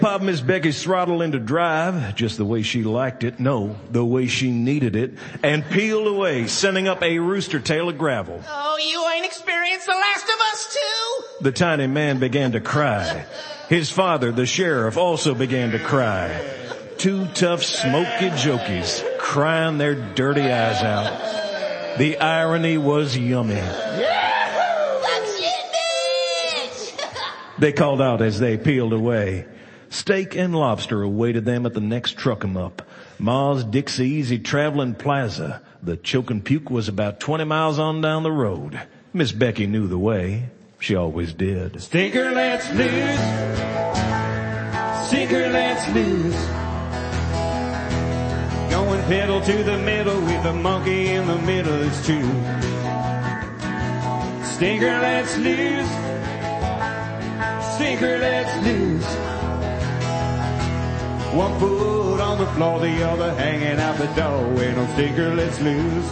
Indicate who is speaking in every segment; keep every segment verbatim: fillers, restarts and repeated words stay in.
Speaker 1: Popped Miss Becky's throttle into drive, just the way she liked it, no, the way she needed it, and peeled away, sending up a rooster tail of gravel.
Speaker 2: Oh, you ain't experienced The Last of Us too?
Speaker 1: The tiny man began to cry. His father, the sheriff, also began to cry. Two tough, smoky jokies crying their dirty eyes out. The irony was yummy.
Speaker 2: Yahoo! That's it, bitch!
Speaker 1: They called out as they peeled away. Steak and lobster awaited them at the next truck 'em up. Ma's Dixie Easy Traveling Plaza. The Chokin' Puke was about twenty miles on down the road. Miss Becky knew the way. She always did.
Speaker 3: Stinker, let's lose. Sinker, let's lose. Going pedal to the middle with a monkey in the middle, it's true. Stinker, let's lose. Sinker, let's lose. One foot on the floor, the other hanging out the door. Ain't no stinker, let's lose.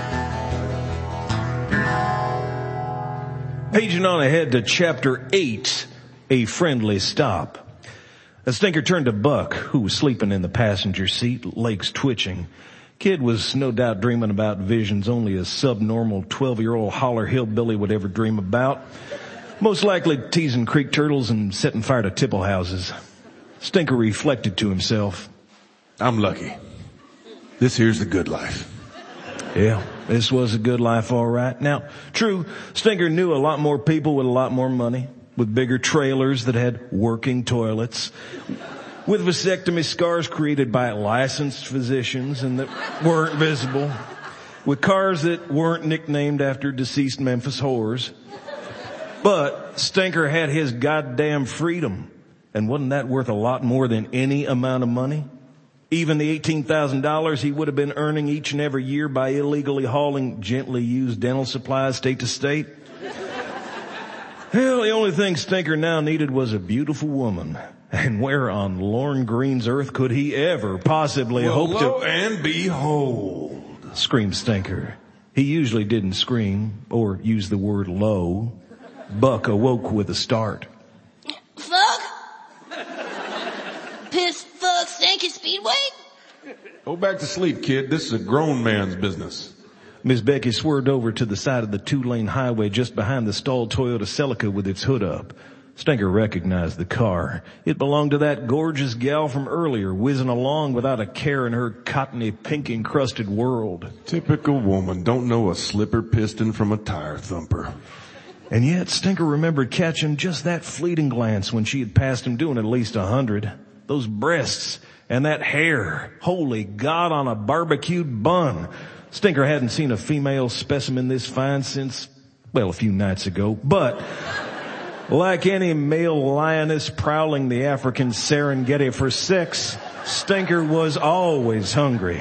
Speaker 1: Paging on ahead to chapter eight, A Friendly Stop. A Stinker turned to Buck, who was sleeping in the passenger seat, legs twitching. Kid was no doubt dreaming about visions only a subnormal twelve-year-old holler hillbilly would ever dream about. Most likely teasing creek turtles and setting fire to tipple houses. Stinker reflected to himself.
Speaker 4: I'm lucky. This here's the good life.
Speaker 1: Yeah, this was a good life, all right. Now, true, Stinker knew a lot more people with a lot more money, with bigger trailers that had working toilets, with vasectomy scars created by licensed physicians and that weren't visible, with cars that weren't nicknamed after deceased Memphis whores. But Stinker had his goddamn freedom. And wasn't that worth a lot more than any amount of money? Even the eighteen thousand dollars he would have been earning each and every year by illegally hauling gently used dental supplies state to state? Hell, the only thing Stinker now needed was a beautiful woman. And where on Lorne Green's earth could he ever possibly
Speaker 4: well,
Speaker 1: hope to...
Speaker 4: lo and behold,
Speaker 1: screamed Stinker. He usually didn't scream or use the word low. Buck awoke with a start.
Speaker 5: Fuck? Piss, fuck, Stanky Speedway?
Speaker 4: Go back to sleep, kid. This is a grown man's business.
Speaker 1: Miss Becky swerved over to the side of the two-lane highway just behind the stalled Toyota Celica with its hood up. Stinker recognized the car. It belonged to that gorgeous gal from earlier, whizzing along without a care in her cottony, pink-encrusted world.
Speaker 4: Typical woman. Don't know a slipper piston from a tire thumper.
Speaker 1: And yet Stinker remembered catching just that fleeting glance when she had passed him doing at least a hundred. Those breasts and that hair. Holy God on a barbecued bun. Stinker hadn't seen a female specimen this fine since, well, a few nights ago. But like any male lioness prowling the African Serengeti for sex, Stinker was always hungry.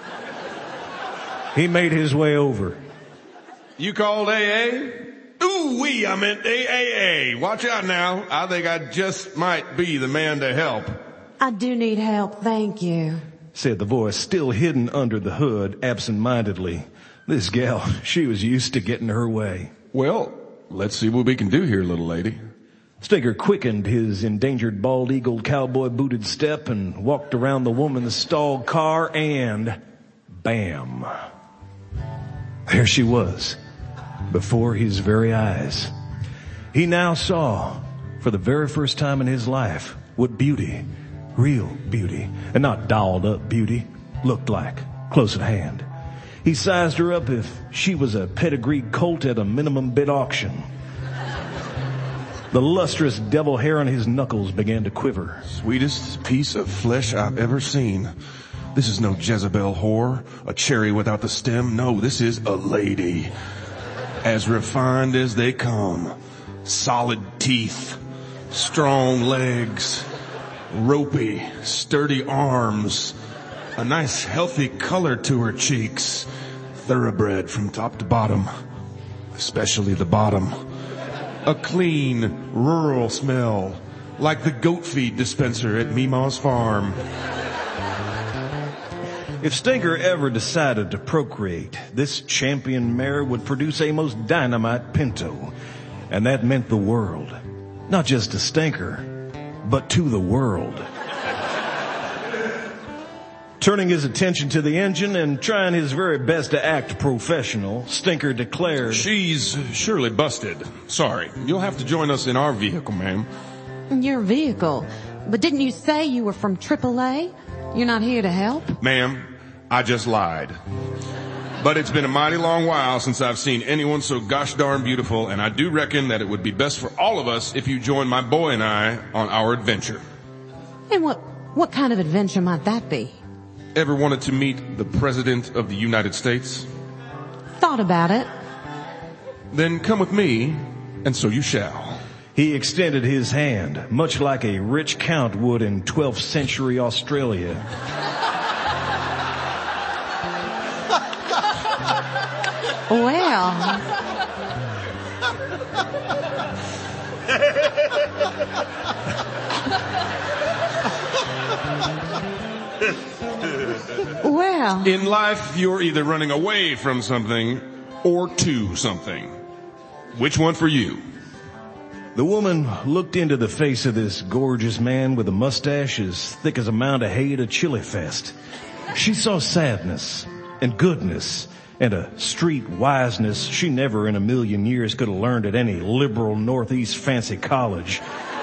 Speaker 1: He made his way over.
Speaker 4: You called A A? Ooh-wee, I meant A A A. Watch out now. I think I just might be the man to help.
Speaker 6: I do need help, thank you,
Speaker 1: said the voice, still hidden under the hood, absent-mindedly. This gal, she was used to getting her way.
Speaker 4: Well, let's see what we can do here, little lady.
Speaker 1: Stinker quickened his endangered bald-eagled cowboy-booted step and walked around the woman's stalled car and, bam, there she was. Before his very eyes. He now saw, for the very first time in his life, what beauty, real beauty, and not dolled up beauty, looked like, close at hand. He sized her up if she was a pedigreed colt at a minimum bid auction. The lustrous devil hair on his knuckles began to quiver.
Speaker 4: Sweetest piece of flesh I've ever seen. This is no Jezebel whore, a cherry without the stem. No, this is a lady. As refined as they come. Solid teeth, strong legs, ropey, sturdy arms, a nice healthy color to her cheeks, thoroughbred from top to bottom, especially the bottom. A clean, rural smell, like the goat feed dispenser at Meemaw's farm.
Speaker 1: If Stinker ever decided to procreate, this champion mare would produce a most dynamite pinto. And that meant the world. Not just to Stinker, but to the world. Turning his attention to the engine and trying his very best to act professional, Stinker declared,
Speaker 4: "She's surely busted. Sorry. You'll have to join us in our vehicle, ma'am."
Speaker 6: Your vehicle? But didn't you say you were from triple A? You're not here to help?
Speaker 4: Ma'am, I just lied. But it's been a mighty long while since I've seen anyone so gosh darn beautiful, and I do reckon that it would be best for all of us if you join my boy and I on our adventure.
Speaker 6: And what, what kind of adventure might that be?
Speaker 4: Ever wanted to meet the President of the United States?
Speaker 6: Thought about it.
Speaker 4: Then come with me, and so you shall.
Speaker 1: He extended his hand, much like a rich count would in twelfth century Australia.
Speaker 6: Well... Well...
Speaker 4: In life, you're either running away from something or to something. Which one for you?
Speaker 1: The woman looked into the face of this gorgeous man with a mustache as thick as a mound of hay at a chili fest. She saw sadness and goodness and a street wiseness she never in a million years could have learned at any liberal Northeast fancy college.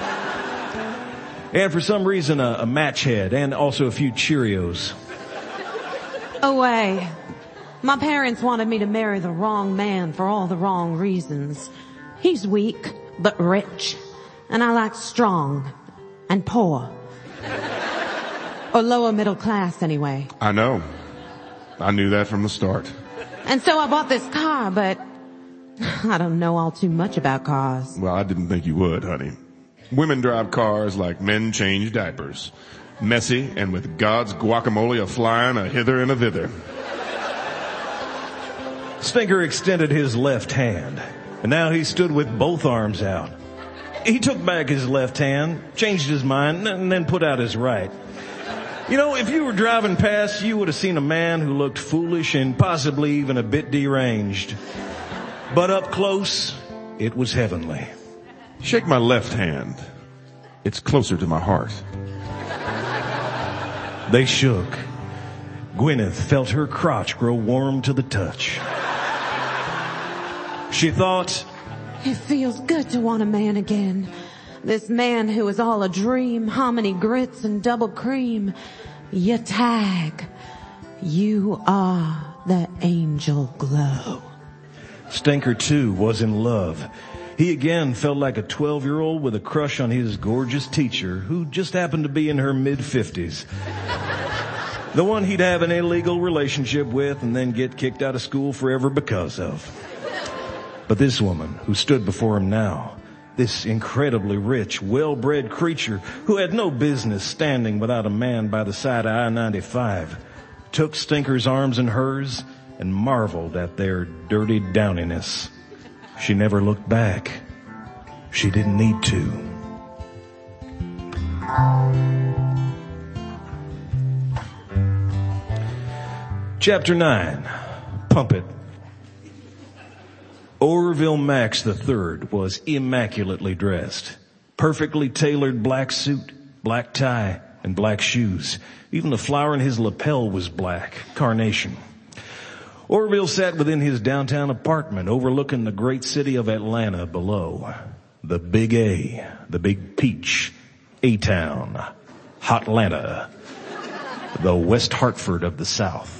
Speaker 1: And for some reason, a, a match head and also a few Cheerios.
Speaker 6: Away. My parents wanted me to marry the wrong man for all the wrong reasons. He's weak, but rich. And I like strong and poor. Or lower middle class, anyway.
Speaker 4: I know. I knew that from the start.
Speaker 6: And so I bought this car, but I don't know all too much about cars.
Speaker 4: Well, I didn't think you would, honey. Women drive cars like men change diapers. Messy and with God's guacamole a-flying a hither and a thither.
Speaker 1: Stinker extended his left hand, and now he stood with both arms out. He took back his left hand, changed his mind, and then put out his right. You know, if you were driving past, you would have seen a man who looked foolish and possibly even a bit deranged. But up close, it was heavenly.
Speaker 4: Shake my left hand. It's closer to my heart.
Speaker 1: They shook. Gwyneth felt her crotch grow warm to the touch. She thought,
Speaker 6: it feels good to want a man again. This man who is all a dream, hominy grits and double cream. You tag. You are the angel glow.
Speaker 1: Stinker, too, was in love. He again felt like a twelve-year-old with a crush on his gorgeous teacher, who just happened to be in her mid-fifties. The one he'd have an illegal relationship with and then get kicked out of school forever because of. But this woman who stood before him now, this incredibly rich, well-bred creature who had no business standing without a man by the side of I ninety-five, took Stinker's arms in hers and marveled at their dirty downiness. She never looked back. She didn't need to. Chapter nine. Pump It. Orville Max the third was immaculately dressed. Perfectly tailored black suit, black tie, and black shoes. Even the flower in his lapel was black, carnation. Orville sat within his downtown apartment overlooking the great city of Atlanta below. The Big A, the Big Peach, A-Town, Hotlanta, the West Hartford of the South.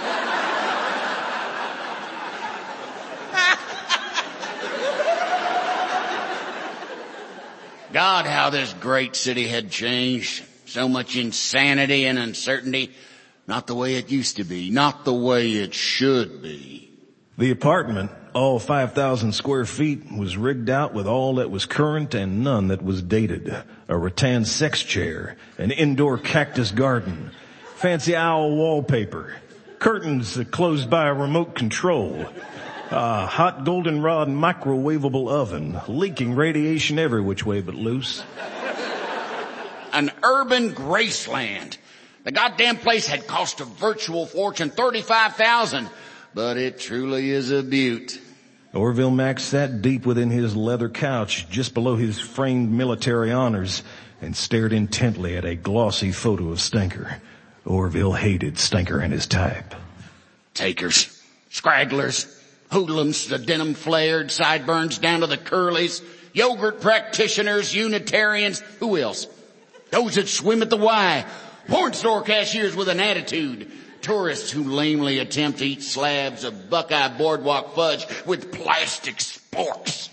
Speaker 2: God, how this great city had changed. So much insanity and uncertainty. Not the way it used to be. Not the way it should be.
Speaker 1: The apartment, all five thousand square feet, was rigged out with all that was current and none that was dated. A rattan sex chair, an indoor cactus garden, fancy owl wallpaper, curtains that closed by a remote control, a hot goldenrod microwavable oven, leaking radiation every which way but loose.
Speaker 2: An urban Graceland. The goddamn place had cost a virtual fortune, thirty-five thousand dollars. But it truly is a beaut.
Speaker 1: Orville Max sat deep within his leather couch just below his framed military honors, and stared intently at a glossy photo of Stinker. Orville hated Stinker and his type.
Speaker 2: Takers, scragglers, hoodlums, the denim flared, sideburns down to the curlies, yogurt practitioners, Unitarians, who else? Those that swim at the Y, porn store cashiers with an attitude, tourists who lamely attempt to eat slabs of Buckeye Boardwalk fudge with plastic sporks.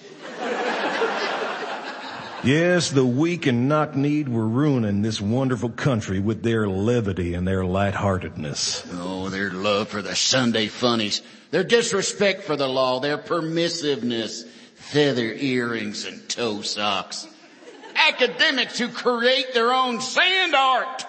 Speaker 1: Yes, the weak and knock-kneed were ruining this wonderful country with their levity and their lightheartedness.
Speaker 2: Oh, their love for the Sunday funnies, their disrespect for the law, their permissiveness, feather earrings and toe socks. Academics who create their own sand art.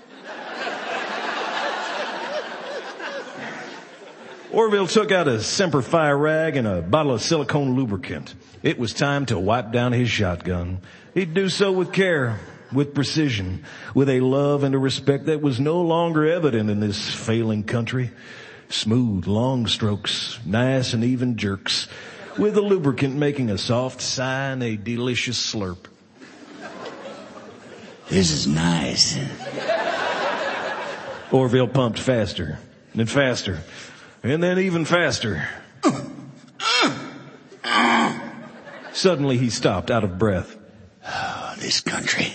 Speaker 1: Orville took out a Semper Fi rag and a bottle of silicone lubricant. It was time to wipe down his shotgun. He'd do so with care, with precision, with a love and a respect that was no longer evident in this failing country. Smooth, long strokes, nice and even jerks, with the lubricant making a soft sigh and a delicious slurp.
Speaker 2: This is nice.
Speaker 1: Orville pumped faster and faster. And then even faster. Suddenly he stopped, out of breath.
Speaker 2: Oh, this country.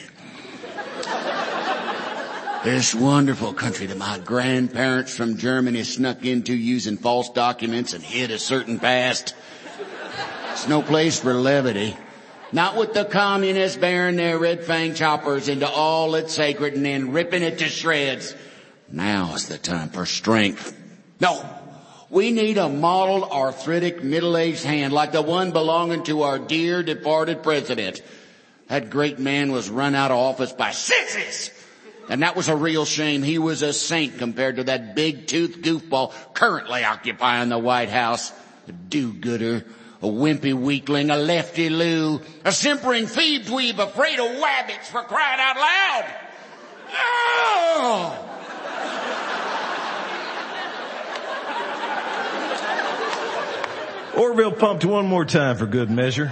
Speaker 2: This wonderful country that my grandparents from Germany snuck into using false documents and hid a certain past. It's no place for levity. Not with the communists bearing their red fang choppers into all that's sacred and then ripping it to shreds. Now is the time for strength. No. We need a mottled, arthritic, middle-aged hand like the one belonging to our dear departed president. That great man was run out of office by sissies. And that was a real shame. He was a saint compared to that big-toothed goofball currently occupying the White House. A do-gooder, a wimpy weakling, a lefty-loo, a simpering feebdweeb afraid of wabbits, for crying out loud. Oh!
Speaker 1: Orville pumped one more time for good measure.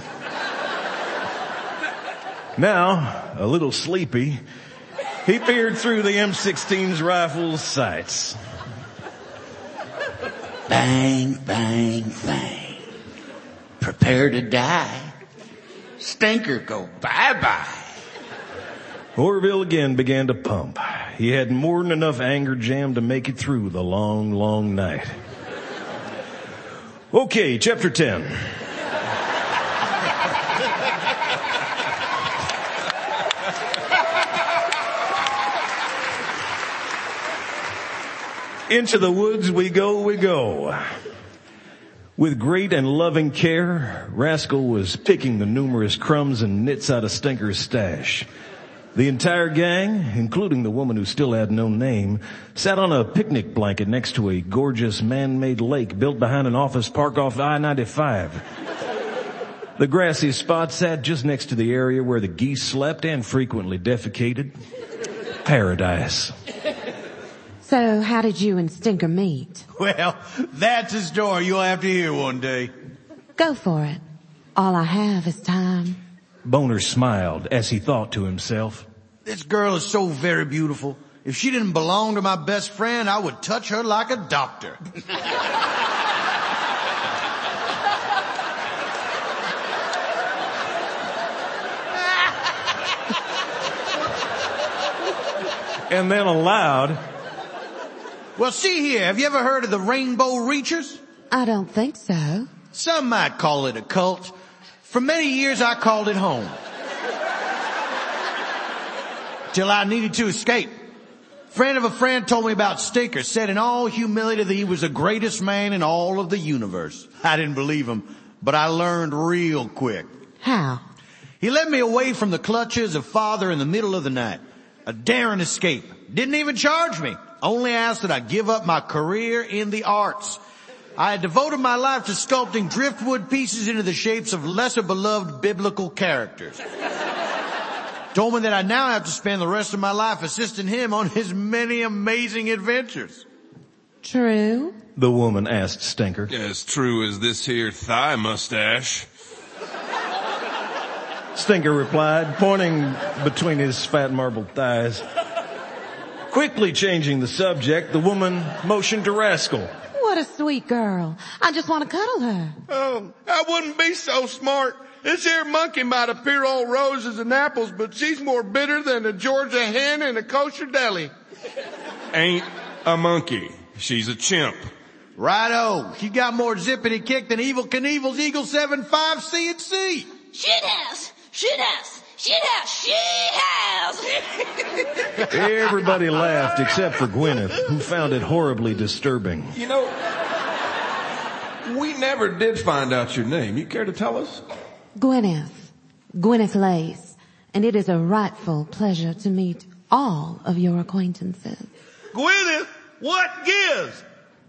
Speaker 1: Now, a little sleepy, he peered through the M sixteen's rifle's sights.
Speaker 2: Bang, bang, bang. Prepare to die. Stinker go bye-bye.
Speaker 1: Orville again began to pump. He had more than enough anger jam to make it through the long, long night. Okay, chapter ten. Into the woods we go, we go. With great and loving care, Rascal was picking the numerous crumbs and nits out of Stinker's stash. The entire gang, including the woman who still had no name, sat on a picnic blanket next to a gorgeous man-made lake built behind an office park off I ninety-five. The grassy spot sat just next to the area where the geese slept and frequently defecated. Paradise.
Speaker 6: So how did you and Stinker meet?
Speaker 7: Well, that's a story you'll have to hear one day.
Speaker 6: Go for it. All I have is time.
Speaker 1: Boner smiled as he thought to himself.
Speaker 7: This girl is so very beautiful. If she didn't belong to my best friend, I would touch her like a doctor.
Speaker 1: And then aloud,
Speaker 7: well, see here, have you ever heard of the Rainbow Reachers?
Speaker 6: I don't think so.
Speaker 7: Some might call it a cult. For many years I called it home. Till I needed to escape. Friend of a friend told me about Stinker, said in all humility that he was the greatest man in all of the universe. I didn't believe him, but I learned real quick.
Speaker 6: How?
Speaker 7: He led me away from the clutches of father in the middle of the night. A daring escape. Didn't even charge me. Only asked that I give up my career in the arts. I had devoted my life to sculpting driftwood pieces into the shapes of lesser beloved biblical characters. Told me that I now have to spend the rest of my life assisting him on his many amazing adventures.
Speaker 6: True?
Speaker 1: The woman asked Stinker.
Speaker 4: As true as this here thigh mustache.
Speaker 1: Stinker replied, pointing between his fat marbled thighs. Quickly changing the subject, the woman motioned to Rascal.
Speaker 6: What a sweet girl. I just want to cuddle her.
Speaker 8: Oh, I wouldn't be so smart. This here monkey might appear all roses and apples, but she's more bitter than a Georgia hen in a kosher deli.
Speaker 4: Ain't a monkey. She's a chimp.
Speaker 7: Righto. She got more zippity kick than Evil Knievel's Eagle seven five C and C.
Speaker 5: Shit house, shit house, shit house, shit house.
Speaker 1: Everybody laughed except for Gwyneth, who found it horribly disturbing.
Speaker 4: You know, we never did find out your name. You care to tell us?
Speaker 6: Gwyneth. Gwyneth Lace. And it is a rightful pleasure to meet all of your acquaintances.
Speaker 8: Gwyneth, what gives?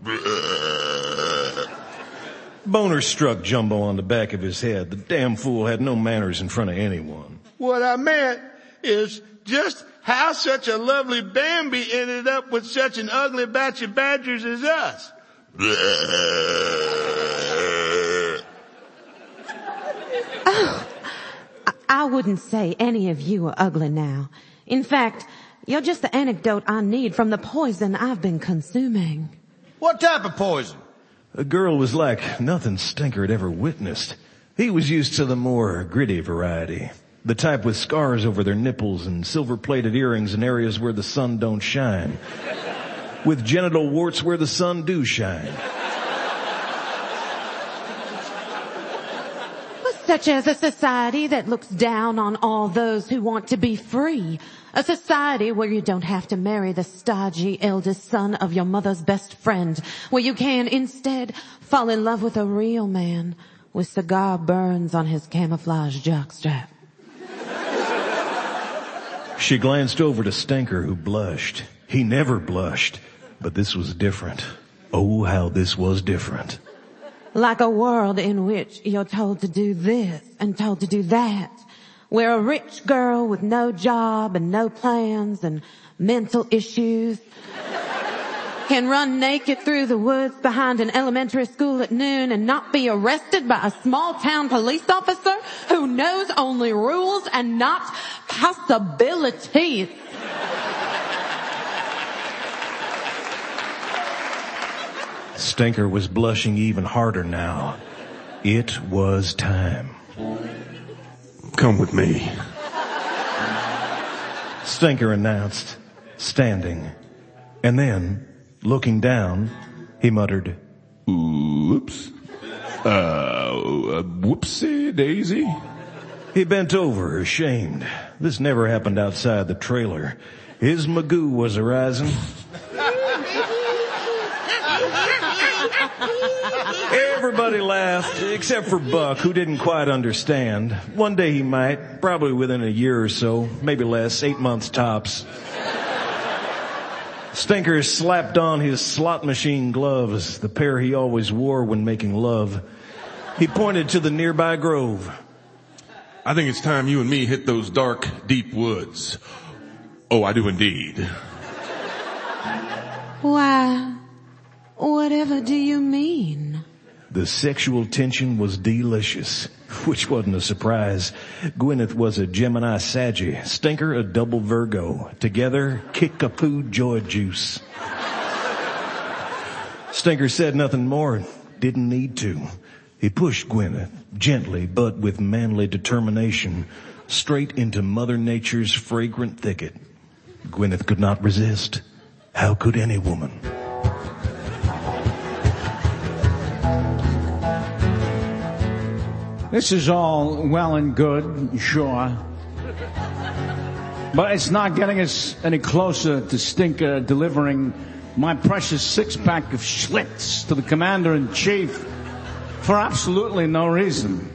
Speaker 1: Boner struck Jumbo on the back of his head. The damn fool had no manners in front of anyone.
Speaker 8: What I meant is just how such a lovely Bambi ended up with such an ugly batch of badgers as us.
Speaker 6: Oh, I wouldn't say any of you are ugly now. In fact, you're just the anecdote I need from the poison I've been consuming.
Speaker 7: What type of poison?
Speaker 1: The girl was like nothing Stinker had ever witnessed. He was used to the more gritty variety. The type with scars over their nipples and silver-plated earrings in areas where the sun don't shine. With genital warts where the sun do shine.
Speaker 6: Such as a society that looks down on all those who want to be free. A society where you don't have to marry the stodgy eldest son of your mother's best friend. Where you can instead fall in love with a real man with cigar burns on his camouflage jockstrap.
Speaker 1: She glanced over to Stinker, who blushed. He never blushed, but this was different. Oh, how this was different.
Speaker 6: Like a world in which you're told to do this and told to do that. Where a rich girl with no job and no plans and mental issues can run naked through the woods behind an elementary school at noon and not be arrested by a small town police officer who knows only rules and not possibilities.
Speaker 1: Stinker was blushing even harder now. It was time.
Speaker 4: Come with me.
Speaker 1: Stinker announced, standing. And then, looking down, he muttered,
Speaker 4: Oops. Uh, whoopsie daisy.
Speaker 1: He bent over, ashamed. This never happened outside the trailer. His magoo was arising. Everybody laughed, except for Buck, who didn't quite understand. One day he might, probably within a year or so, maybe less, eight months tops. Stinker slapped on his slot machine gloves, the pair he always wore when making love. He pointed to the nearby grove.
Speaker 4: I think it's time you and me hit those dark, deep woods. Oh, I do indeed.
Speaker 6: Why, whatever do you mean?
Speaker 1: The sexual tension was delicious, which wasn't a surprise. Gwyneth was a Gemini Saggy, Stinker a double Virgo. Together, kickapoo joy juice. Stinker said nothing more, didn't need to. He pushed Gwyneth, gently but with manly determination, straight into Mother Nature's fragrant thicket. Gwyneth could not resist. How could any woman?
Speaker 9: This is all well and good, sure. But it's not getting us any closer to Stinker delivering my precious six-pack of Schlitz to the Commander-in-Chief for absolutely no reason.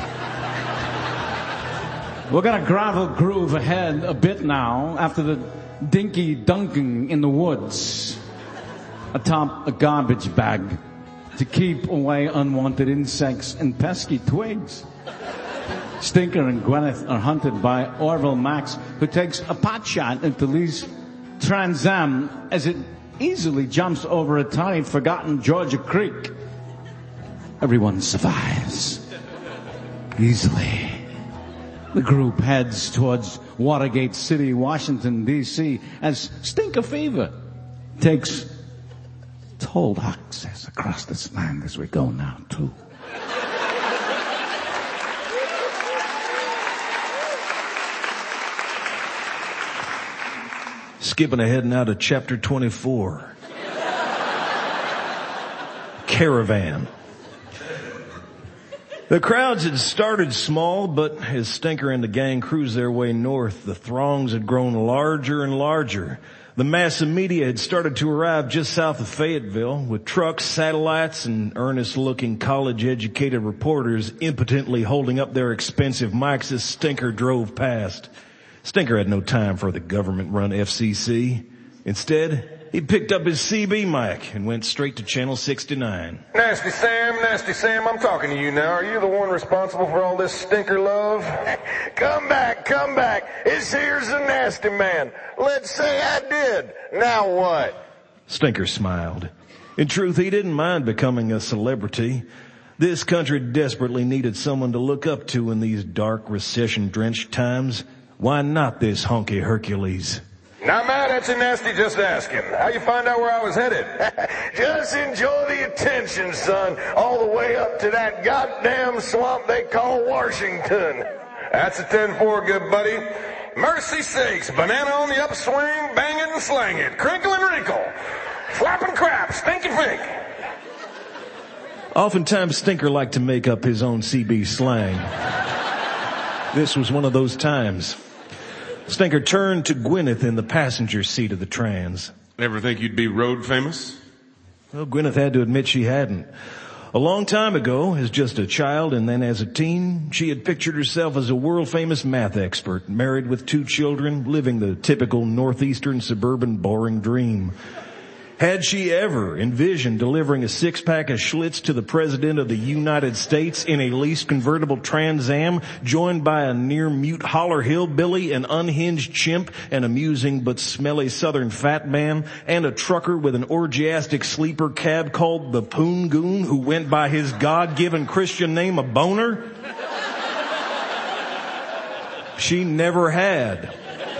Speaker 9: We're gonna gravel groove ahead a bit now after the dinky dunking in the woods atop a garbage bag to keep away unwanted insects and pesky twigs. Stinker and Gwyneth are hunted by Orville Max, who takes a pot shot into Lee's Trans Am as it easily jumps over a tiny forgotten Georgia creek. Everyone survives. Easily. The group heads towards Watergate City, Washington, D C as Stinker Fever takes toll access across this land as we go now, too.
Speaker 1: Skipping ahead now to chapter twenty-four. Caravan. The crowds had started small, but as Stinker and the gang cruised their way north, the throngs had grown larger and larger. The mass of media had started to arrive just south of Fayetteville, with trucks, satellites, and earnest-looking college-educated reporters impotently holding up their expensive mics as Stinker drove past. Stinker had no time for the government-run F C C. Instead, he picked up his C B mic and went straight to Channel sixty-nine.
Speaker 10: Nasty Sam, Nasty Sam, I'm talking to you now. Are you the one responsible for all this stinker love? Come back, come back. This here's the nasty man. Let's say I did. Now what?
Speaker 1: Stinker smiled. In truth, he didn't mind becoming a celebrity. This country desperately needed someone to look up to in these dark, recession-drenched times. Why not this honky Hercules?
Speaker 10: Not mad at you, Nasty, just asking. How you find out where I was headed? Just enjoy the attention, son, all the way up to that goddamn swamp they call Washington. That's a ten four, good buddy. Mercy sakes, banana on the upswing, bang it and slang it, crinkle and wrinkle, flap and crap, stinky fink.
Speaker 1: Oftentimes, Stinker liked to make up his own C B slang. This was one of those times. Stinker turned to Gwyneth in the passenger seat of the trans.
Speaker 4: Ever think you'd be road famous?
Speaker 1: Well, Gwyneth had to admit she hadn't. A long time ago, as just a child and then as a teen, she had pictured herself as a world-famous math expert, married with two children, living the typical northeastern suburban boring dream. Had she ever envisioned delivering a six-pack of Schlitz to the President of the United States in a leased convertible Trans Am, joined by a near-mute holler hillbilly, an unhinged chimp, an amusing but smelly southern fat man, and a trucker with an orgiastic sleeper cab called the Poon Goon, who went by his God-given Christian name of Boner? She never had.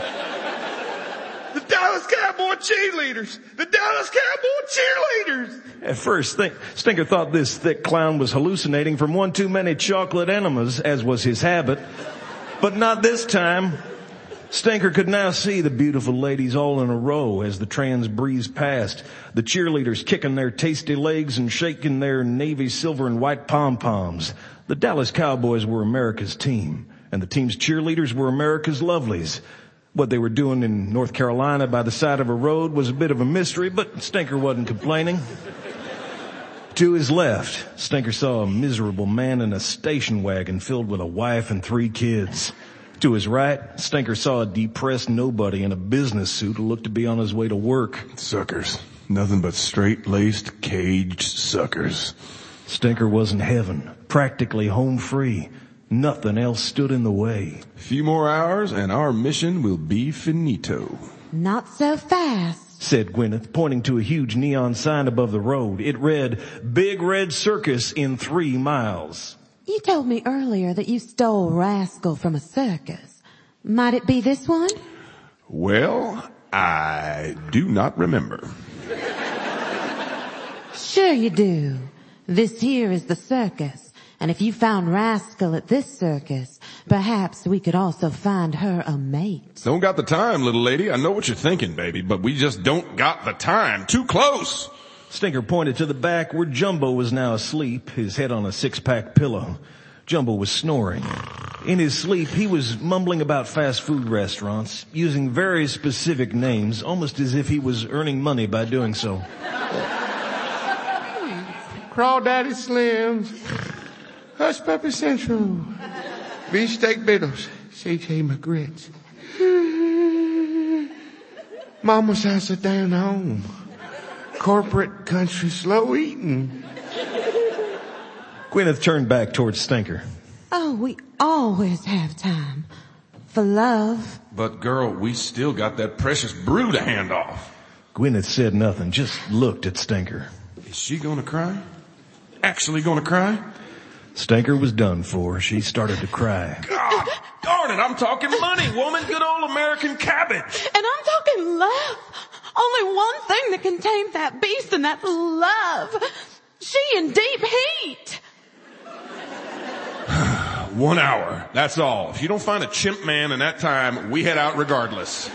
Speaker 8: The Dallas Cowboy cheerleaders! The Dallas Cowboy cheerleaders!
Speaker 1: At first, Th- Stinker thought this thick clown was hallucinating from one too many chocolate enemas, as was his habit. But not this time. Stinker could now see the beautiful ladies all in a row as the trans breezed past, the cheerleaders kicking their tasty legs and shaking their navy silver and white pom-poms. The Dallas Cowboys were America's team, and the team's cheerleaders were America's lovelies. What they were doing in North Carolina by the side of a road was a bit of a mystery, but Stinker wasn't complaining. To his left, Stinker saw a miserable man in a station wagon filled with a wife and three kids. To his right, Stinker saw a depressed nobody in a business suit who looked to be on his way to work.
Speaker 4: Suckers. Nothing but straight-laced, caged suckers.
Speaker 1: Stinker was in heaven, practically home free. Nothing else stood in the way.
Speaker 4: A few more hours and our mission will be finito.
Speaker 6: Not so fast,
Speaker 1: said Gwyneth, pointing to a huge neon sign above the road. It read, Big Red Circus in three miles.
Speaker 6: You told me earlier that you stole Rascal from a circus. Might it be this one?
Speaker 4: Well, I do not remember.
Speaker 6: Sure you do. This here is the circus. And if you found Rascal at this circus, perhaps we could also find her a mate.
Speaker 4: Don't got the time, little lady. I know what you're thinking, baby, but we just don't got the time. Too close.
Speaker 1: Stinker pointed to the back where Jumbo was now asleep, his head on a six-pack pillow. Jumbo was snoring. In his sleep, he was mumbling about fast food restaurants, using very specific names, almost as if he was earning money by doing so.
Speaker 8: Crawdaddy Slims. Hush Puppy Central. Beefsteak Biddles. C J McGritch. Mama's house of down home. Corporate country slow eating.
Speaker 1: Gwyneth turned back towards Stinker.
Speaker 6: Oh, we always have time. For love.
Speaker 4: But girl, we still got that precious brew to hand off.
Speaker 1: Gwyneth said nothing, just looked at Stinker.
Speaker 4: Is she gonna cry? Actually gonna cry?
Speaker 1: Stinker was done for. She started to cry.
Speaker 4: God darn retarded. I'm talking money, woman. Good old American cabbage.
Speaker 6: And I'm talking love. Only one thing that can tame that beast, and that's love. She in deep heat.
Speaker 4: One hour. That's all. If you don't find a chimp man in that time, we head out regardless.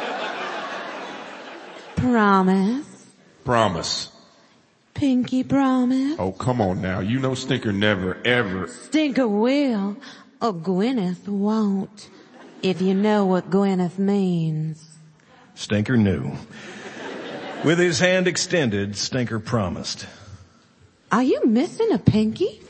Speaker 6: Promise.
Speaker 4: Promise.
Speaker 6: Pinky promise.
Speaker 4: Oh, come on now. You know Stinker never, ever.
Speaker 6: Stinker will, or Gwyneth won't. If you know what Gwyneth means.
Speaker 1: Stinker knew. With his hand extended, Stinker promised.
Speaker 6: Are you missing a pinky?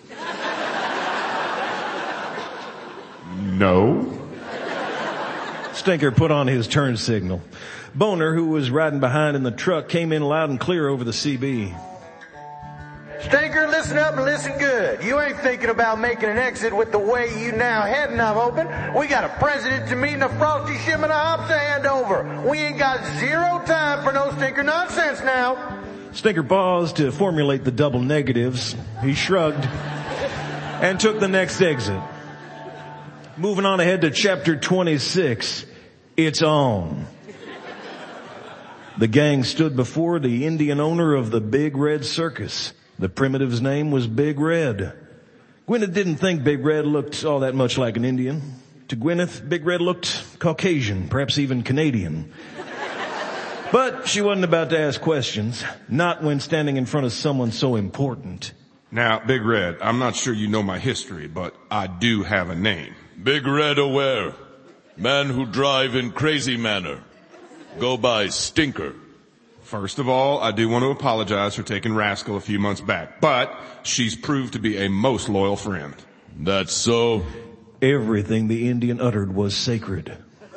Speaker 4: No.
Speaker 1: Stinker put on his turn signal. Boner, who was riding behind in the truck, came in loud and clear over the C B.
Speaker 11: Stinker, listen up and listen good. You ain't thinking about making an exit with the way you now heading, I'm hoping. We got a president to meet and a frosty shim and a hop to hand over. We ain't got zero time for no stinker nonsense now.
Speaker 1: Stinker paused to formulate the double negatives. He shrugged and took the next exit. Moving on ahead to chapter twenty-six. It's on. The gang stood before the Indian owner of the Big Red Circus. The primitive's name was Big Red. Gwyneth didn't think Big Red looked all that much like an Indian. To Gwyneth, Big Red looked Caucasian, perhaps even Canadian. But she wasn't about to ask questions, not when standing in front of someone so important.
Speaker 4: Now, Big Red, I'm not sure you know my history, but I do have a name.
Speaker 12: Big Red aware. Man who drive in crazy manner. Go by Stinker.
Speaker 4: First of all, I do want to apologize for taking Rascal a few months back, but she's proved to be a most loyal friend.
Speaker 12: That's so?
Speaker 1: Everything the Indian uttered was sacred.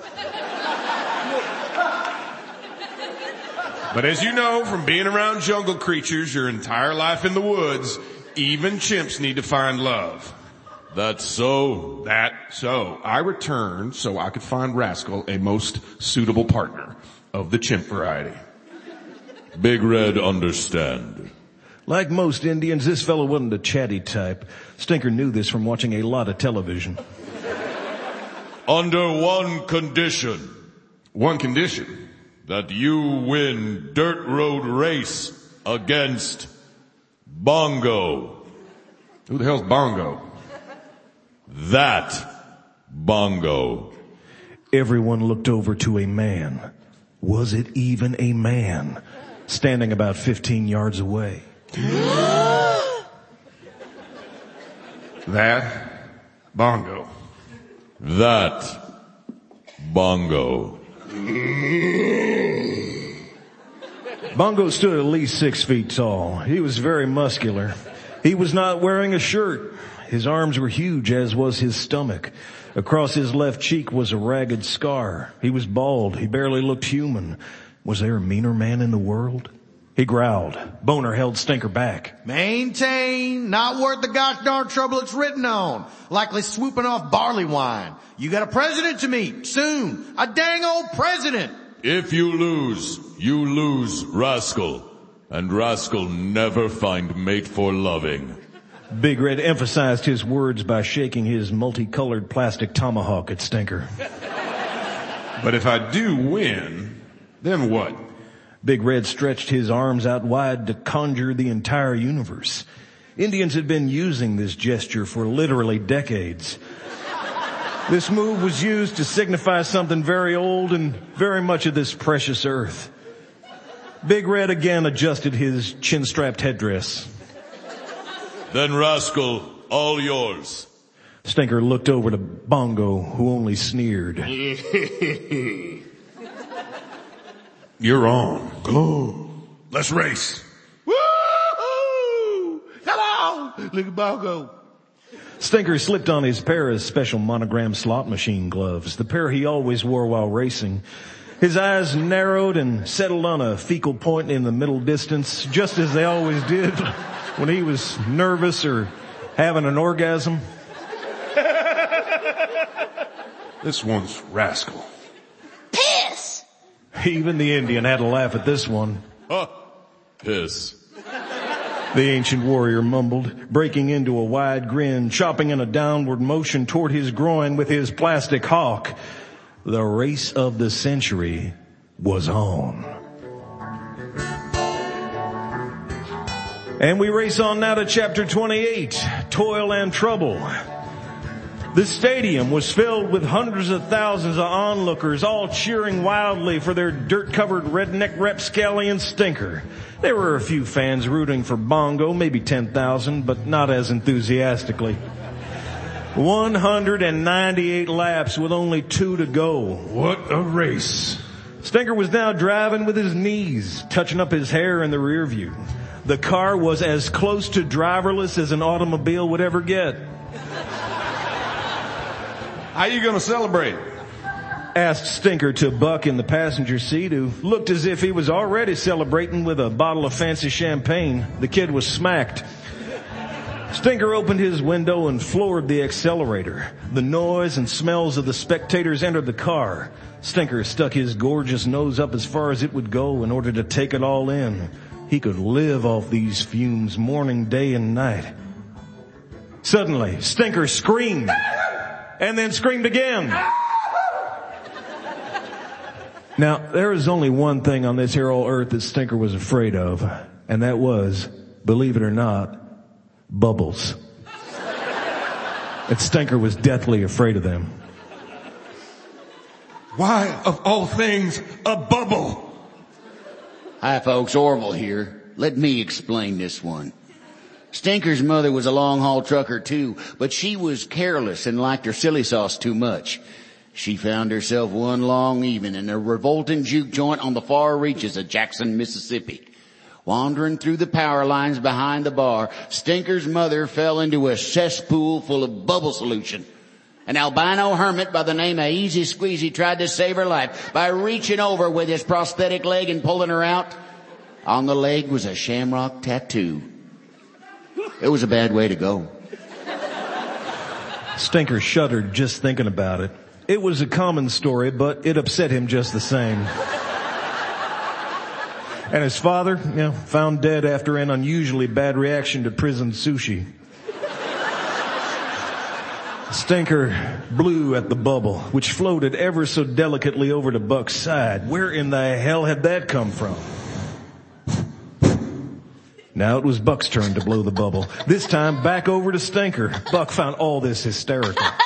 Speaker 4: But as you know from being around jungle creatures your entire life in the woods, even chimps need to find love.
Speaker 12: That's so?
Speaker 4: That so. I returned so I could find Rascal a most suitable partner of the chimp variety.
Speaker 12: Big Red understand.
Speaker 1: Like most Indians, this fellow wasn't a chatty type. Stinker knew this from watching a lot of television.
Speaker 12: Under one condition.
Speaker 4: One condition?
Speaker 12: That you win dirt road race against Bongo.
Speaker 4: Who the hell's Bongo?
Speaker 12: That Bongo.
Speaker 1: Everyone looked over to a man. Was it even a man? Standing about fifteen yards away.
Speaker 4: That Bongo.
Speaker 12: That Bongo.
Speaker 1: Bongo stood at least six feet tall. He was very muscular. He was not wearing a shirt. His arms were huge, as was his stomach. Across his left cheek was a ragged scar. He was bald. He barely looked human. Was there a meaner man in the world? He growled. Boner held Stinker back.
Speaker 7: Maintain, not worth the gosh darn trouble it's written on. Likely swooping off barley wine. You got a president to meet, soon. A dang old president.
Speaker 12: If you lose, you lose, Rascal. And Rascal never find mate for loving.
Speaker 1: Big Red emphasized his words by shaking his multicolored plastic tomahawk at Stinker.
Speaker 4: But if I do win, then what?
Speaker 1: Big Red stretched his arms out wide to conjure the entire universe. Indians had been using this gesture for literally decades. This move was used to signify something very old and very much of this precious earth. Big Red again adjusted his chin-strapped headdress.
Speaker 12: Then Rascal, all yours.
Speaker 1: Stinker looked over to Bongo, who only sneered.
Speaker 4: You're on. Go. Let's race.
Speaker 8: Woo-hoo! Come on! Look at Bongo.
Speaker 1: Stinker slipped on his pair of special monogram slot machine gloves, the pair he always wore while racing. His eyes narrowed and settled on a fecal point in the middle distance, just as they always did when he was nervous or having an orgasm.
Speaker 4: This one's Rascal.
Speaker 5: Piss!
Speaker 1: Even the Indian had to laugh at this one.
Speaker 12: Huh. Piss.
Speaker 1: The ancient warrior mumbled, breaking into a wide grin, chopping in a downward motion toward his groin with his plastic hawk. The race of the century was on. And we race on now to chapter twenty-eight, Toil and Trouble. The stadium was filled with hundreds of thousands of onlookers, all cheering wildly for their dirt-covered redneck rapscallion Stinker. There were a few fans rooting for Bongo, maybe ten thousand, but not as enthusiastically. one hundred ninety-eight laps with only two to go.
Speaker 4: What a race.
Speaker 1: Stinker was now driving with his knees, touching up his hair in the rear view. The car was as close to driverless as an automobile would ever get.
Speaker 4: How you gonna celebrate?
Speaker 1: Asked Stinker to Buck in the passenger seat, who looked as if he was already celebrating with a bottle of fancy champagne. The kid was smacked. Stinker opened his window and floored the accelerator. The noise and smells of the spectators entered the car. Stinker stuck his gorgeous nose up as far as it would go in order to take it all in. He could live off these fumes morning, day, and night. Suddenly, Stinker screamed. And then screamed again. Now, there is only one thing on this here old earth that Stinker was afraid of, and that was, believe it or not, bubbles. And Stinker was deathly afraid of them.
Speaker 4: Why, of all things, a bubble?
Speaker 2: Hi, folks. Orville here. Let me explain this one. Stinker's mother was a long-haul trucker too, but she was careless and liked her silly sauce too much. She found herself one long evening in a revolting juke joint on the far reaches of Jackson, Mississippi. Wandering through the power lines behind the bar, Stinker's mother fell into a cesspool full of bubble solution. An albino hermit by the name of Easy Squeezy tried to save her life by reaching over with his prosthetic leg and pulling her out. On the leg was a shamrock tattoo. It was a bad way to go.
Speaker 1: Stinker shuddered just thinking about it. It was a common story, but it upset him just the same. And his father, you know, found dead after an unusually bad reaction to prison sushi. Stinker blew at the bubble, which floated ever so delicately over to Buck's side. Where in the hell had that come from? Now it was Buck's turn to blow the bubble. This time back over to Stinker. Buck found all this hysterical.
Speaker 5: Fuck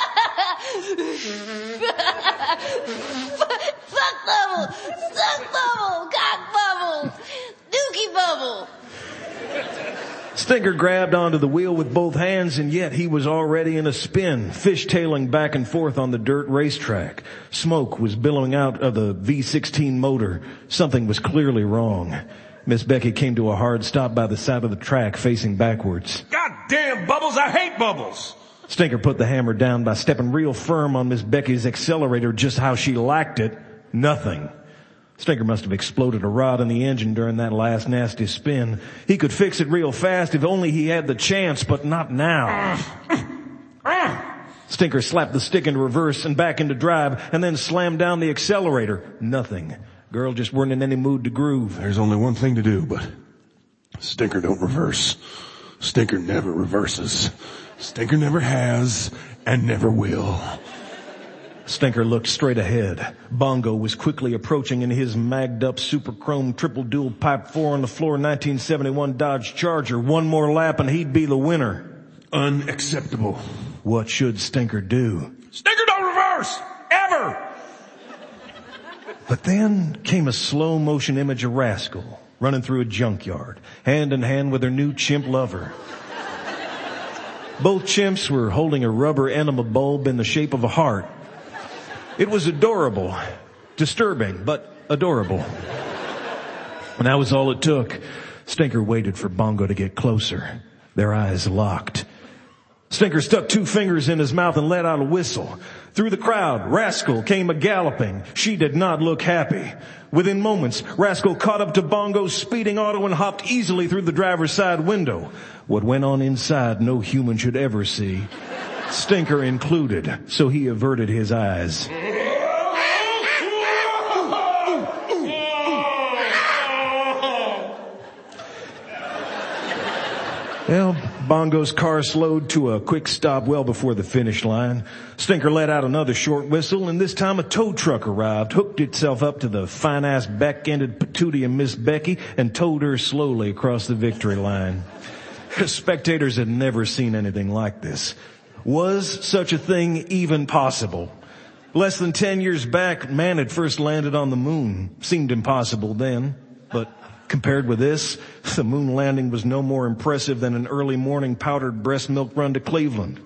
Speaker 5: bubble! Suck bubble! Cock bubble! Dookie bubble!
Speaker 1: Stinker grabbed onto the wheel with both hands, and yet he was already in a spin, fishtailing back and forth on the dirt racetrack. Smoke was billowing out of the V sixteen motor. Something was clearly wrong. Miss Becky came to a hard stop by the side of the track, facing backwards.
Speaker 4: God damn bubbles, I hate bubbles!
Speaker 1: Stinker put the hammer down by stepping real firm on Miss Becky's accelerator, just how she liked it. Nothing. Stinker must have exploded a rod in the engine during that last nasty spin. He could fix it real fast if only he had the chance, but not now. Stinker slapped the stick into reverse and back into drive, and then slammed down the accelerator. Nothing. Girl just weren't in any mood to groove.
Speaker 4: There's only one thing to do, but Stinker don't reverse. Stinker never reverses. Stinker never has and never will.
Speaker 1: Stinker looked straight ahead. Bongo was quickly approaching in his magged up super chrome triple dual pipe four on the floor nineteen seventy-one Dodge Charger. One more lap and he'd be the winner.
Speaker 4: Unacceptable.
Speaker 1: What should Stinker do?
Speaker 4: Stinker don't reverse! Ever!
Speaker 1: But then came a slow motion image of Rascal running through a junkyard, hand in hand with her new chimp lover. Both chimps were holding a rubber enema bulb in the shape of a heart. It was adorable, disturbing, but adorable. And that was all it took. Stinker waited for Bongo to get closer. Their eyes locked. Stinker stuck two fingers in his mouth and let out a whistle. Through the crowd, Rascal came a-galloping. She did not look happy. Within moments, Rascal caught up to Bongo's speeding auto and hopped easily through the driver's side window. What went on inside no human should ever see. Stinker included, so he averted his eyes. Well, Bongo's car slowed to a quick stop well before the finish line. Stinker let out another short whistle, and this time a tow truck arrived, hooked itself up to the fine-ass back-ended patootie of Miss Becky, and towed her slowly across the victory line. Spectators had never seen anything like this. Was such a thing even possible? Less than ten years back, man had first landed on the moon. Seemed impossible then, but compared with this, the moon landing was no more impressive than an early morning powdered breast milk run to Cleveland.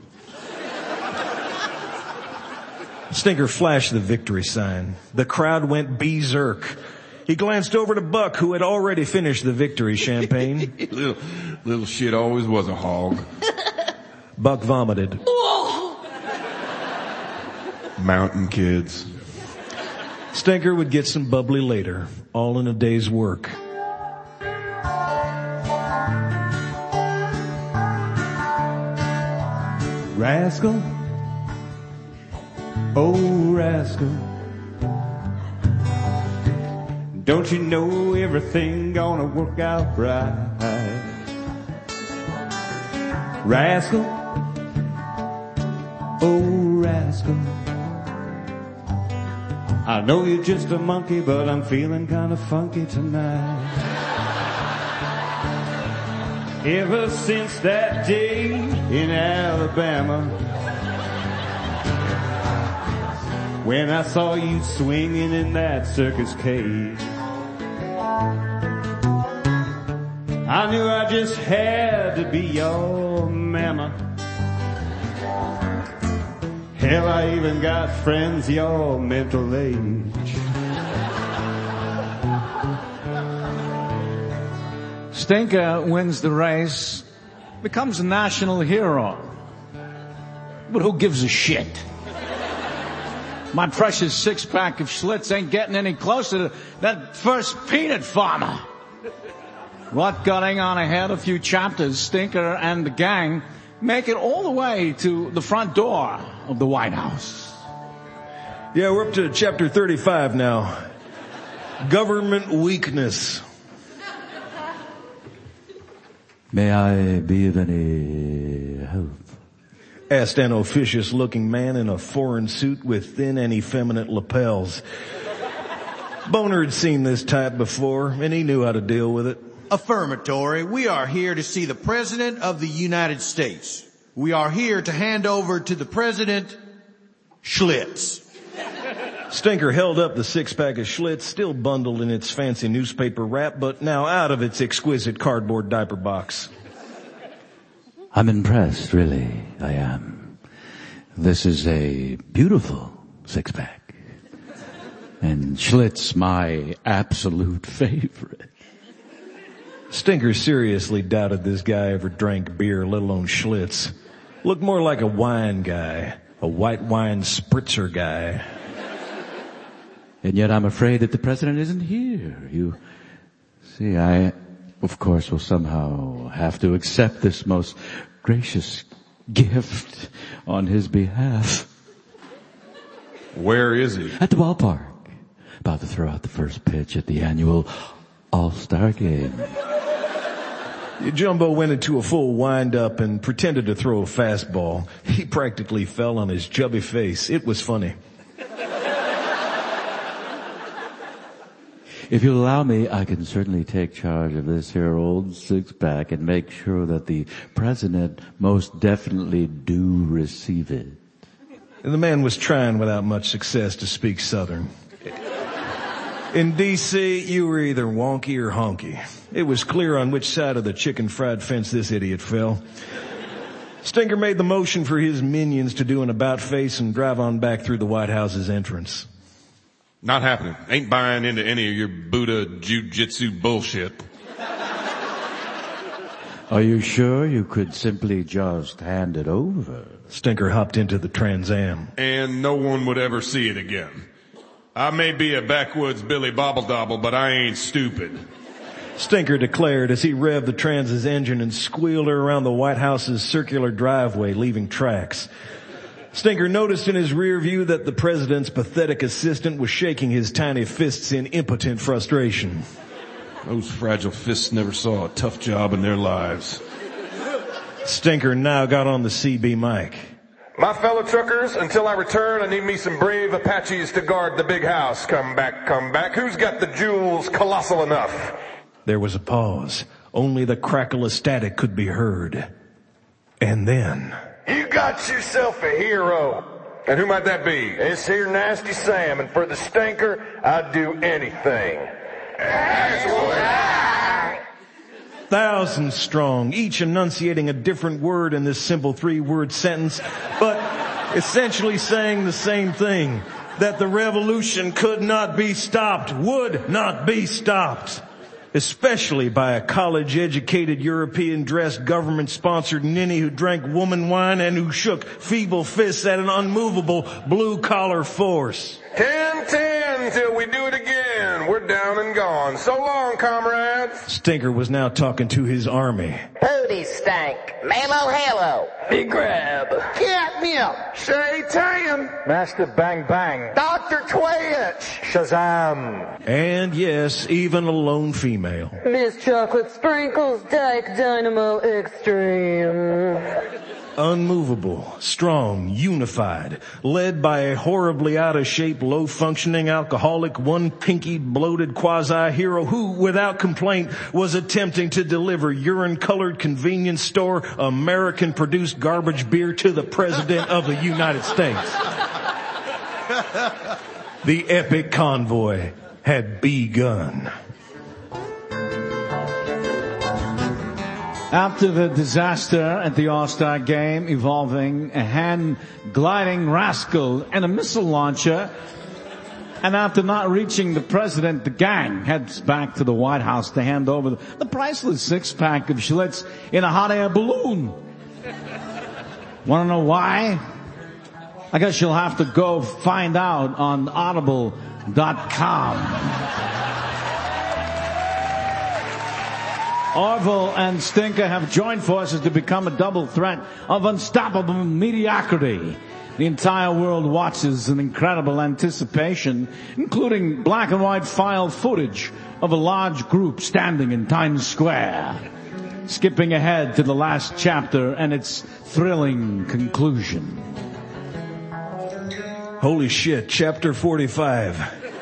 Speaker 1: Stinker flashed the victory sign. The crowd went berserk. He glanced over to Buck, who had already finished the victory champagne.
Speaker 4: little, little shit always was a hog.
Speaker 1: Buck vomited.
Speaker 4: Mountain kids.
Speaker 1: Stinker would get some bubbly later, all in a day's work.
Speaker 3: Rascal, oh rascal, don't you know everything gonna work out right? Rascal, oh rascal, I know you're just a monkey, but I'm feeling kind of funky tonight. Ever since that day in Alabama, when I saw you swinging in that circus cage, I knew I just had to be your mama. Hell, I even got friends your mental age.
Speaker 9: Stinker wins the race, becomes a national hero. But who gives a shit? My precious six-pack of Schlitz ain't getting any closer to that first peanut farmer. What gutting on ahead a few chapters, Stinker and the gang make it all the way to the front door of the White House.
Speaker 1: Yeah, we're up to chapter thirty-five now. Government weakness.
Speaker 13: May I be of any help?
Speaker 1: Asked an officious-looking man in a foreign suit with thin and effeminate lapels. Boner had seen this type before, and he knew how to deal with it.
Speaker 7: Affirmatory. We are here to see the President of the United States. We are here to hand over to the President Schlitz.
Speaker 1: Stinker held up the six-pack of Schlitz, still bundled in its fancy newspaper wrap, but now out of its exquisite cardboard diaper box.
Speaker 13: I'm impressed, really, I am. This is a beautiful six-pack. And Schlitz, my absolute favorite.
Speaker 1: Stinker seriously doubted this guy ever drank beer, let alone Schlitz. Looked more like a wine guy, a white wine spritzer guy.
Speaker 13: And yet I'm afraid that the president isn't here. You see, I, of course, will somehow have to accept this most gracious gift on his behalf.
Speaker 4: Where is he?
Speaker 13: At the ballpark. About to throw out the first pitch at the annual All-Star Game.
Speaker 1: Jumbo went into a full wind-up and pretended to throw a fastball. He practically fell on his chubby face. It was funny.
Speaker 13: If you'll allow me, I can certainly take charge of this here old six-pack and make sure that the president most definitely do receive it.
Speaker 1: The man was trying without much success to speak Southern. In D C, you were either wonky or honky. It was clear on which side of the chicken fried fence this idiot fell. Stinker made the motion for his minions to do an about face and drive on back through the White House's entrance.
Speaker 4: Not happening. Ain't buying into any of your Buddha jiu-jitsu bullshit.
Speaker 13: Are you sure you could simply just hand it over?
Speaker 1: Stinker hopped into the Trans Am.
Speaker 4: And no one would ever see it again. I may be a backwoods Billy Bobble-Dobble, but I ain't stupid.
Speaker 1: Stinker declared as he revved the Trans's engine and squealed her around the White House's circular driveway, leaving tracks. Stinker noticed in his rear view that the president's pathetic assistant was shaking his tiny fists in impotent frustration.
Speaker 4: Those fragile fists never saw a tough job in their lives.
Speaker 1: Stinker now got on the C B mic.
Speaker 10: My fellow truckers, until I return, I need me some brave Apaches to guard the big house. Come back, come back. Who's got the jewels colossal enough?
Speaker 1: There was a pause. Only the crackle of static could be heard. And then...
Speaker 10: You got yourself a hero. And who might that be? It's here Nasty Sam, and for the Stinker, I'd do anything.
Speaker 1: Thousands strong, each enunciating a different word in this simple three-word sentence, but essentially saying the same thing, that the revolution could not be stopped, would not be stopped, especially by a college-educated, European-dressed, government-sponsored ninny who drank woman wine and who shook feeble fists at an unmovable blue-collar force.
Speaker 10: Ten, ten, till we do it again. We're down and gone. So long, comrades.
Speaker 1: Stinker was now talking to his army.
Speaker 14: Booty stank. Melo halo. Big grab. Catnip.
Speaker 10: Shaitan.
Speaker 11: Master Bang Bang.
Speaker 14: Doctor Twitch.
Speaker 11: Shazam.
Speaker 1: And yes, even a lone female.
Speaker 15: Miss Chocolate Sprinkles Dyke Dynamo Extreme.
Speaker 1: Unmovable, strong, unified, led by a horribly out-of-shape, low-functioning alcoholic, one-pinky, bloated quasi-hero who, without complaint, was attempting to deliver urine-colored convenience store, American-produced garbage beer to the President of the United States. The epic convoy had begun.
Speaker 9: After the disaster at the All-Star Game involving a hand-gliding rascal and a missile launcher, and after not reaching the president, the gang heads back to the White House to hand over the priceless six-pack of Schlitz in a hot air balloon. Want to know why? I guess you'll have to go find out on audible dot com. Orville and Stinker have joined forces to become a double threat of unstoppable mediocrity. The entire world watches in incredible anticipation, including black and white file footage of a large group standing in Times Square, skipping ahead to the last chapter and its thrilling conclusion.
Speaker 1: Holy shit, chapter forty-five.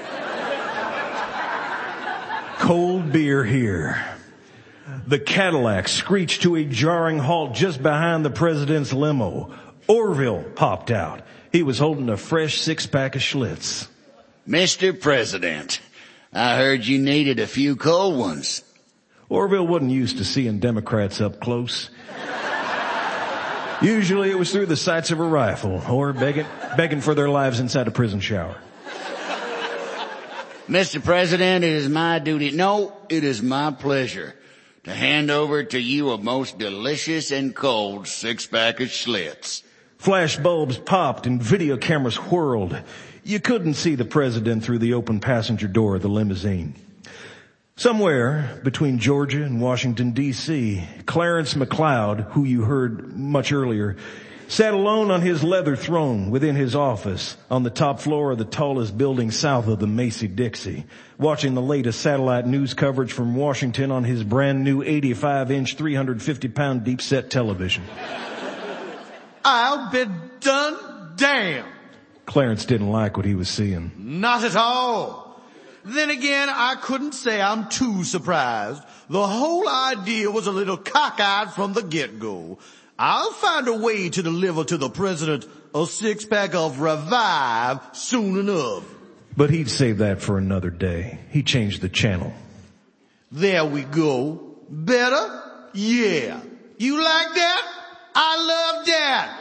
Speaker 1: Cold beer here. The Cadillac screeched to a jarring halt just behind the president's limo. Orville popped out. He was holding a fresh six-pack of Schlitz.
Speaker 2: Mister President, I heard you needed a few cold ones.
Speaker 1: Orville wasn't used to seeing Democrats up close. Usually it was through the sights of a rifle or begging, begging for their lives inside a prison shower.
Speaker 2: Mister President, it is my duty, no, it is my pleasure to hand over to you a most delicious and cold six-pack of Schlitz.
Speaker 1: Flash bulbs popped and video cameras whirled. You couldn't see the president through the open passenger door of the limousine. Somewhere between Georgia and Washington, D C, Clarence McLeod, who you heard much earlier, sat alone on his leather throne within his office on the top floor of the tallest building south of the Macy-Dixie, watching the latest satellite news coverage from Washington on his brand new eighty-five inch, three hundred fifty pound deep set television.
Speaker 7: I'll be done damned.
Speaker 1: Clarence didn't like what he was seeing.
Speaker 7: Not at all. Then again, I couldn't say I'm too surprised. The whole idea was a little cockeyed from the get-go. I'll find a way to deliver to the president a six-pack of Revive soon enough.
Speaker 1: But he'd save that for another day. He changed the channel.
Speaker 7: There we go. Better? Yeah. You like that? I love that.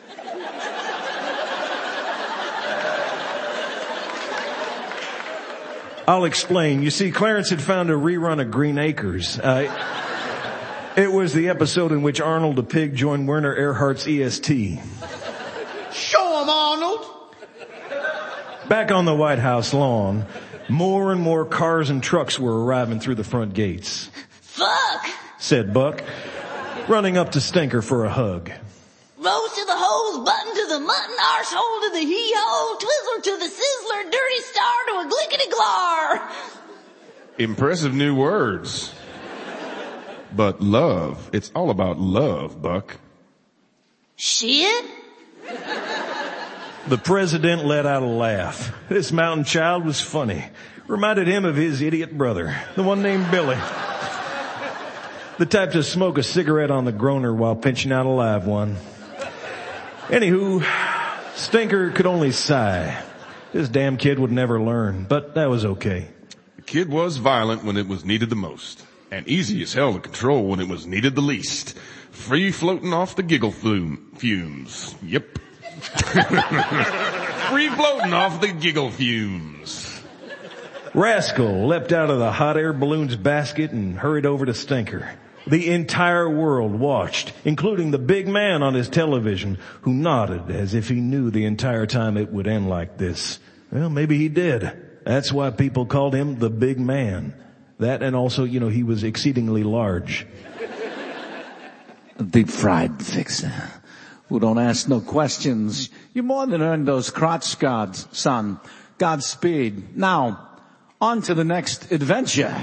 Speaker 1: I'll explain. You see, Clarence had found a rerun of Green Acres. Uh, it was the episode in which Arnold the Pig joined Werner Erhardt's E S T.
Speaker 7: Show him, Arnold.
Speaker 1: Back on the White House lawn, more and more cars and trucks were arriving through the front gates.
Speaker 5: Fuck!
Speaker 1: Said Buck, running up to Stinker for a hug.
Speaker 5: Rose to the hose, button to the mutton, arsehole to the hee-ho, twizzler to the sizzler, dirty star to a glickety-glar.
Speaker 4: Impressive new words. But love, it's all about love, Buck.
Speaker 5: Shit?
Speaker 1: The president let out a laugh. This mountain child was funny. Reminded him of his idiot brother, the one named Billy. The type to smoke a cigarette on the groaner while pinching out a live one. Anywho, Stinker could only sigh. This damn kid would never learn, but that was okay.
Speaker 4: The kid was violent when it was needed the most, and easy as hell to control when it was needed the least. Free floating off the giggle fume, fumes. Yep. Free floating off the giggle fumes.
Speaker 1: Rascal leapt out of the hot air balloon's basket and hurried over to Stinker. The entire world watched, including the big man on his television, who nodded as if he knew the entire time it would end like this. Well, maybe he did. That's why people called him the big man. That and also, you know, he was exceedingly large.
Speaker 9: A deep fried fixer who don't ask no questions. You more than earned those crotch guards, son. Godspeed. Now, on to the next adventure.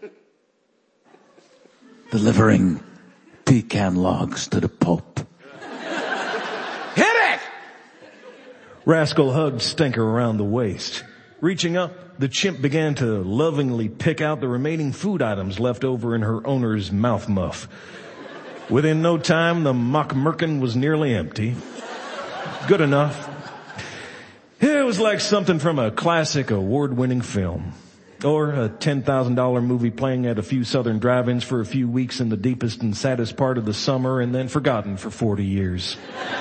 Speaker 9: Delivering pecan logs to the Pope. Hit it!
Speaker 1: Rascal hugged Stinker around the waist. Reaching up, the chimp began to lovingly pick out the remaining food items left over in her owner's mouth muff. Within no time, the mock merkin was nearly empty. Good enough. It was like something from a classic award-winning film. Or a ten thousand dollars movie playing at a few southern drive-ins for a few weeks in the deepest and saddest part of the summer and then forgotten for forty years.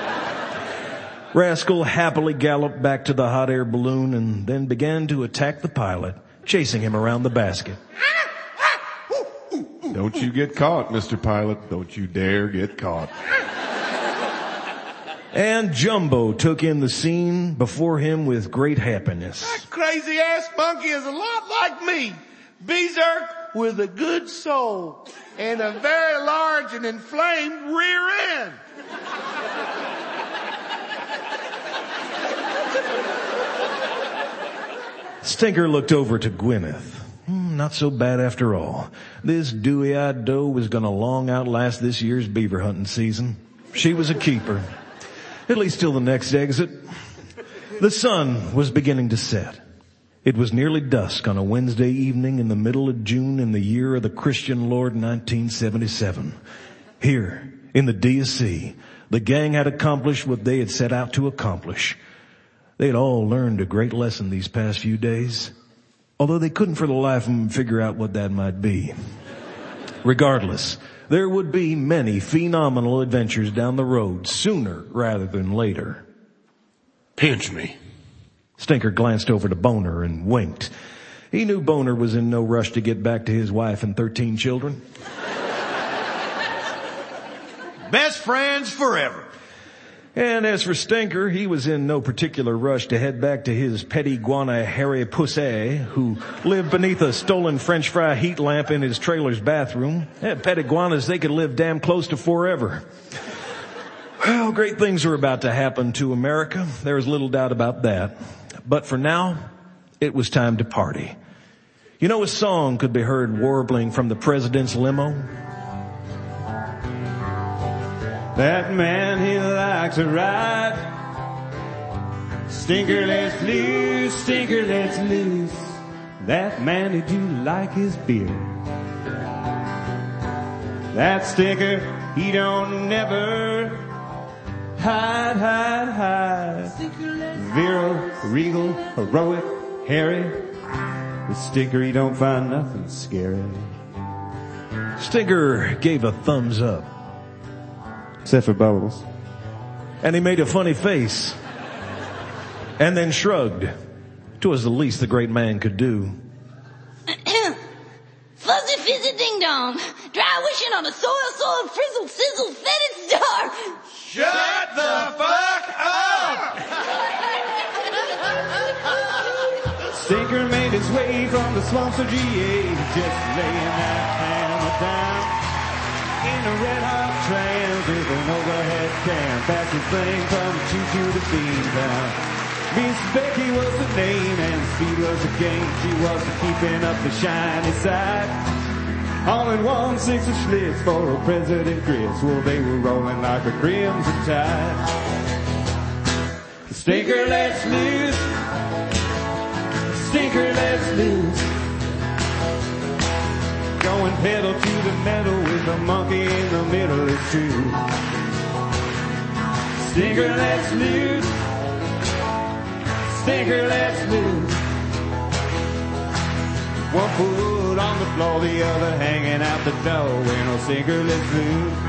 Speaker 1: Rascal happily galloped back to the hot air balloon and then began to attack the pilot, chasing him around the basket.
Speaker 4: Don't you get caught, Mister Pilot. Don't you dare get caught.
Speaker 1: And Jumbo took in the scene before him with great happiness.
Speaker 8: That crazy ass monkey is a lot like me. Berserk with a good soul and a very large and inflamed rear end.
Speaker 1: Stinker looked over to Gwyneth. Hmm, not so bad after all. This dewy-eyed doe was going to long outlast this year's beaver hunting season. She was a keeper. At least till the next exit. The sun was beginning to set. It was nearly dusk on a Wednesday evening in the middle of June in the year of the Christian Lord nineteen seventy-seven. Here, in the D S C, the gang had accomplished what they had set out to accomplish. They had all learned a great lesson these past few days, although they couldn't for the life of them figure out what that might be. Regardless, there would be many phenomenal adventures down the road sooner rather than later.
Speaker 4: Pinch me.
Speaker 1: Stinker glanced over to Boner and winked. He knew Boner was in no rush to get back to his wife and thirteen children.
Speaker 7: Best friends forever.
Speaker 1: And as for Stinker, he was in no particular rush to head back to his pet iguana Harry Pussy, who lived beneath a stolen French fry heat lamp in his trailer's bathroom. Yeah, pet iguanas, they could live damn close to forever. Well, great things are about to happen to America. There is little doubt about that. But for now, it was time to party. You know, a song could be heard warbling from the president's limo.
Speaker 3: That man, he likes to ride. Stinker, let's loose. Stinker, let's loose. That man, he do like his beer. That Stinker, he don't never hide, hide, hide. Virile, regal, heroic, hairy. The Stinker, he don't find nothing scary.
Speaker 1: Stinker gave a thumbs up.
Speaker 3: Except for Bubbles.
Speaker 1: And he made a funny face. And then shrugged. 'Twas the least the great man could do.
Speaker 5: Fuzzy fizzy ding dong. Dry wishing on a soil soil frizzle sizzle fetid star.
Speaker 8: Shut the fuck up!
Speaker 3: Stinker made his way from the swamps of G A, just laying that hammer down. In a red hot trance with an overhead cam, fastest thing from choo-choo to Beantown. Miss Becky was the name and speed was the game. She was keeping up the shiny side. All in one, six of Schlitz for a President Chris. Well, they were rolling like a crimson tide. The stinker lets loose. Stinker lets loose. Going pedal to the metal with a monkey in the middle is true. Stinker lets loose. Stinker lets loose. One foot on the floor, the other hanging out the door. When no stinker lets loose.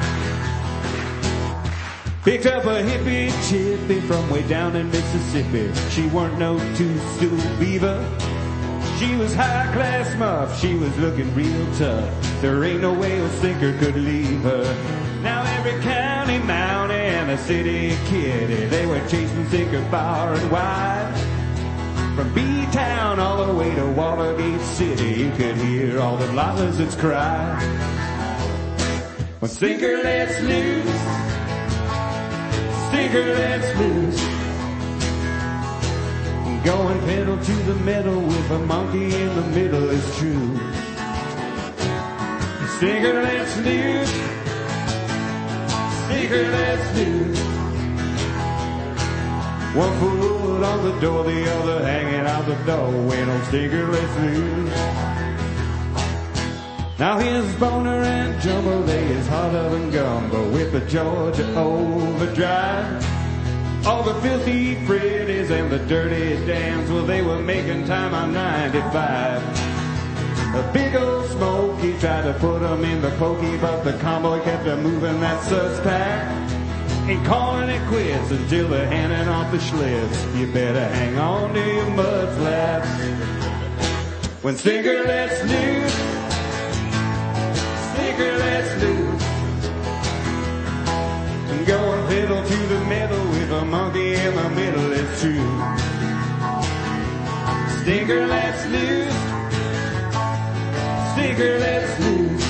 Speaker 3: Picked up a hippie chippy from way down in Mississippi. She weren't no two-stool beaver. She was high-class muff. She was looking real tough. There ain't no way a stinker could leave her. Now every county, mountain, and a city kitty, they were chasing stinker far and wide. From B-Town all the way to Watergate City, you could hear all the lot lizards cry. When stinker lets loose, stinker lets loose. Going pedal to the metal with a monkey in the middle is true. Stinker lets loose. Stinker lets loose. One foot on the door, the other hanging out the door. When old stinker lets loose. Now his boner and jumbo, they is hotter than gumbo with the Georgia overdrive. All the filthy pretties and the dirty dams, well, they were making time on ninety-five. A big old Smokey tried to put them in the pokey, but the combo kept them moving that sus pack. Ain't calling it quits until they're handing off the Schlitz. You better hang on to your mud flaps. When stinker lets loose, stinker lets loose. Going pedal to the metal with a monkey in the middle, it's true. Stinker lets loose. Stinker lets loose.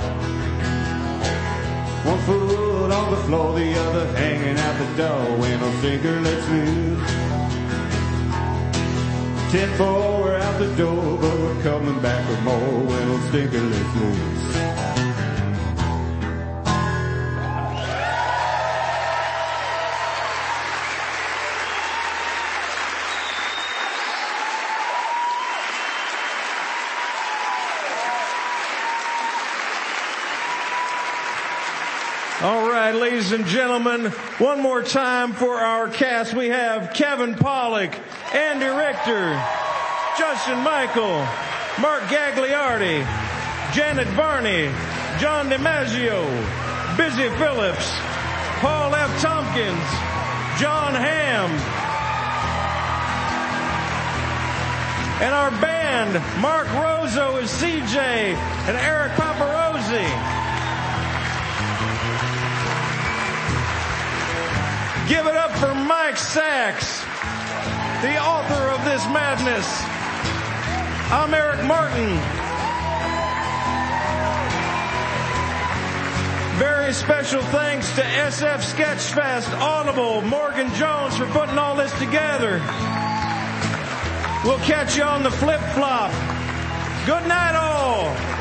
Speaker 3: One foot on the floor, the other hanging out the door. When a stinker lets loose. Ten four, we're out the door, but we're coming back for more. When a stinker lets loose.
Speaker 1: All right, ladies and gentlemen, one more time for our cast. We have Kevin Pollak, Andy Richter, Justin Michael, Mark Gagliardi, Janet Varney, John DiMaggio, Busy Phillips, Paul F. Tompkins, John Hamm, and our band, Mark Rozo as C J and Eric Paparosi. Give it up for Mike Sachs, the author of this madness. I'm Eric Martin. Very special thanks to S F Sketchfest, Audible, Morgan Jones for putting all this together. We'll catch you on the flip-flop. Good night all.